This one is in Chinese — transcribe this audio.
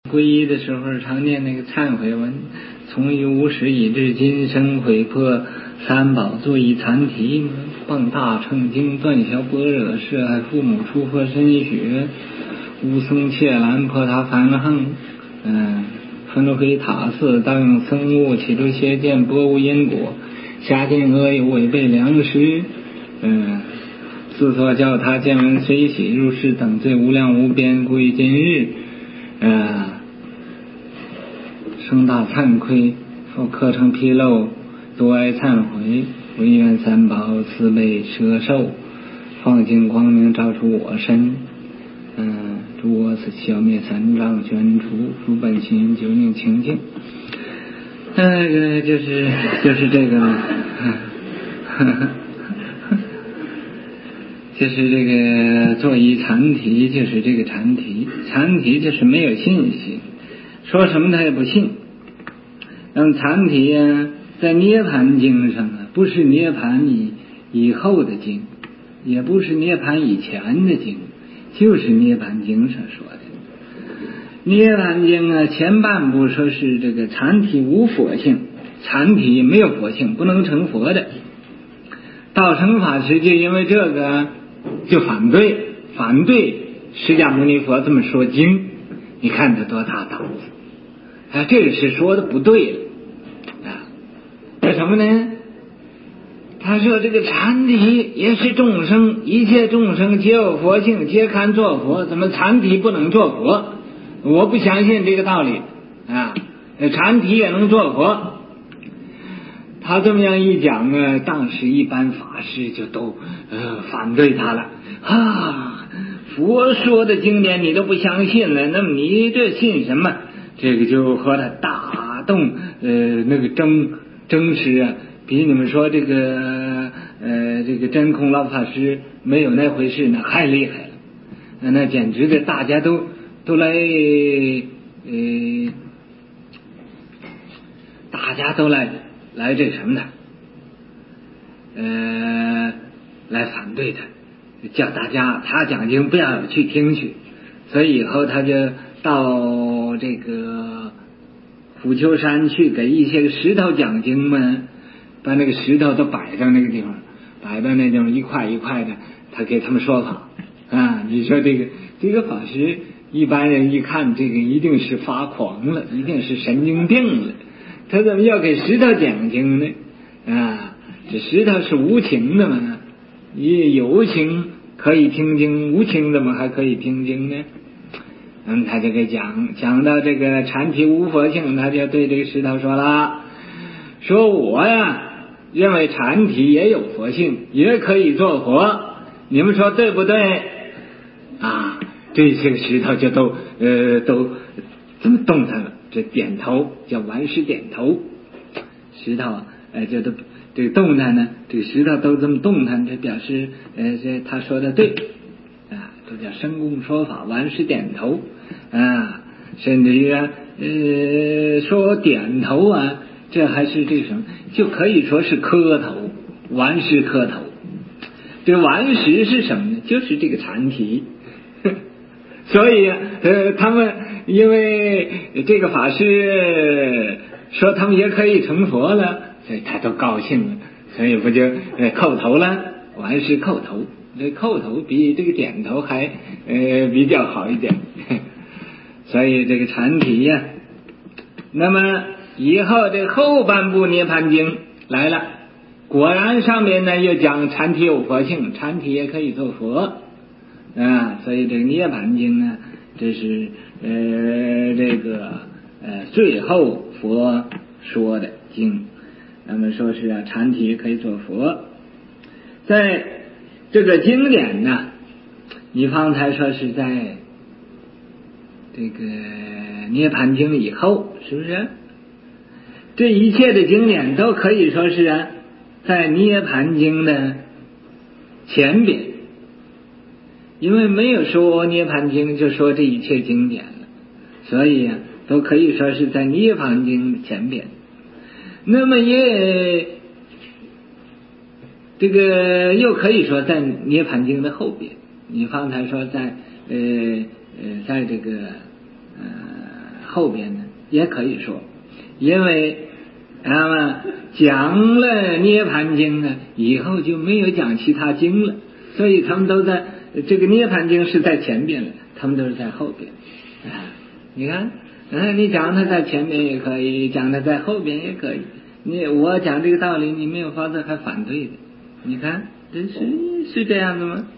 皈依的时候常念那个忏悔文，从于无始以至今生悔破三宝，作以残题，傍大乘经，断消般若，是爱父母，出佛身血，乌僧切兰破他梵行，分回塔寺，当用僧物，起出邪见，波无因果，下见恶有违背良识，自作教他见闻随喜，入世等罪无量无边，故于今日生大惭愧，受课程纰漏，多哀忏悔，唯愿三宝慈悲摄受，放尽光明照出我身，诸我此消灭三障，捐除诸本心，究竟清净。就是这个嘛，就是这个作一禅题，就是这个禅题，禅题就是没有信心，说什么他也不信。禅题在涅盘经上不是涅盘以后的经，也不是涅盘以前的经，就是涅盘经上说的。涅盘经前半部说是这个禅体无佛性，禅体没有佛性，不能成佛的。道成法师就因为这个就反对释迦牟尼佛这么说经，你看他多大胆子这个是说的不对了为什么呢？他说这个禅体也是众生，一切众生皆有佛性，皆堪作佛，怎么禅体不能做佛？我不相信这个道理禅体也能做佛。他这么样一讲当时一般法师就都反对他了佛说的经典你都不相信了，那么你这信什么？这个就和他大动那个争执比你们说这个真空老法师没有那回事呢还厉害了那简直的大家都来大家都来这什么的来反对他，叫大家他讲经不要去听去。所以以后他就到这个虎丘山去给一些石头讲经嘛，把那个石头都摆到那个地方，摆到那地方一块一块的，他给他们说法你说这个法师一般人一看这个一定是发狂了，一定是神经病了，他怎么要给石头讲经呢这石头是无情的嘛，有情可以听经，无情怎么还可以听经呢？他就给讲到这个禅体无佛性，他就对这个石头说了，说我认为禅体也有佛性，也可以做佛，你们说对不对这些个石头就都这么动弹了，这点头叫顽石点头，石头就都这个动弹呢，这个石头都这么动弹，这表示这他说的对这叫深公说法，顽石点头甚至于说点头这还是这什么，就可以说是磕头，顽石磕头。这顽石是什么呢？就是这个禅体所以他们因为这个法师说他们也可以成佛了，所以他都高兴了，所以不就叩头了，顽石叩头。这叩头比这个点头还比较好一点所以这个禅体那么以后这后半部涅盘经来了，果然上面呢又讲禅体有佛性，禅体也可以做佛所以这个涅盘经呢，这是这个最后佛说的经，那么说是禅体可以做佛。在这个经典呢，你方才说是在这个涅盘经以后，是不是？这一切的经典都可以说是在涅盘经的前边，因为没有说涅盘经就说这一切经典了，所以都可以说是在涅盘经的前边。那么这个又可以说在涅盘经的后边，你方才说在这个后边呢，也可以说，因为讲了涅盘经呢，以后就没有讲其他经了，所以他们都在这个涅盘经是在前边了，他们都是在后边。你看，你讲它在前面也可以，讲它在后边也可以。我讲这个道理，你没有法子还反对的。你看，这是这样的吗？